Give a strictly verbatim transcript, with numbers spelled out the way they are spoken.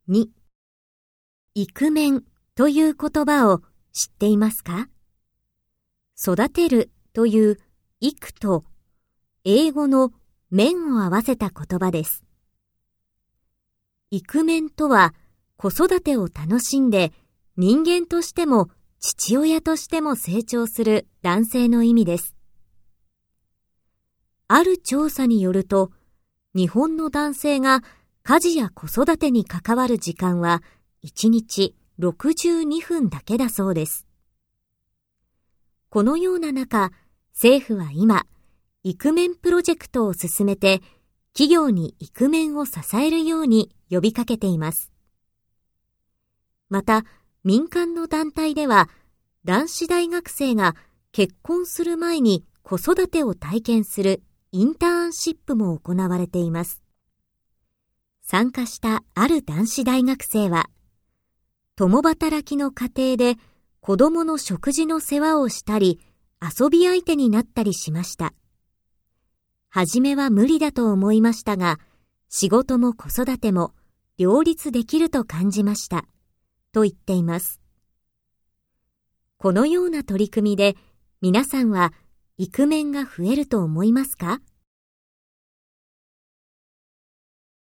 に、イクメンという言葉を知っていますか？育てるという育と英語の面を合わせた言葉です。イクメンとは子育てを楽しんで人間としても父親としても成長する男性の意味です。ある調査によると、日本の男性が家事や子育てに関わる時間はいちにちろくじゅうにふんだけだそうです。このような中、政府は今、イクメンプロジェクトを進めて、企業にイクメンを支えるように呼びかけています。また、民間の団体では、男子大学生が結婚する前に子育てを体験するインターンシップも行われています。参加したある男子大学生は、共働きの家庭で子供の食事の世話をしたり、遊び相手になったりしました。はじめは無理だと思いましたが、仕事も子育ても両立できると感じました。と言っています。このような取り組みで、皆さんはイクメンが増えると思いますか？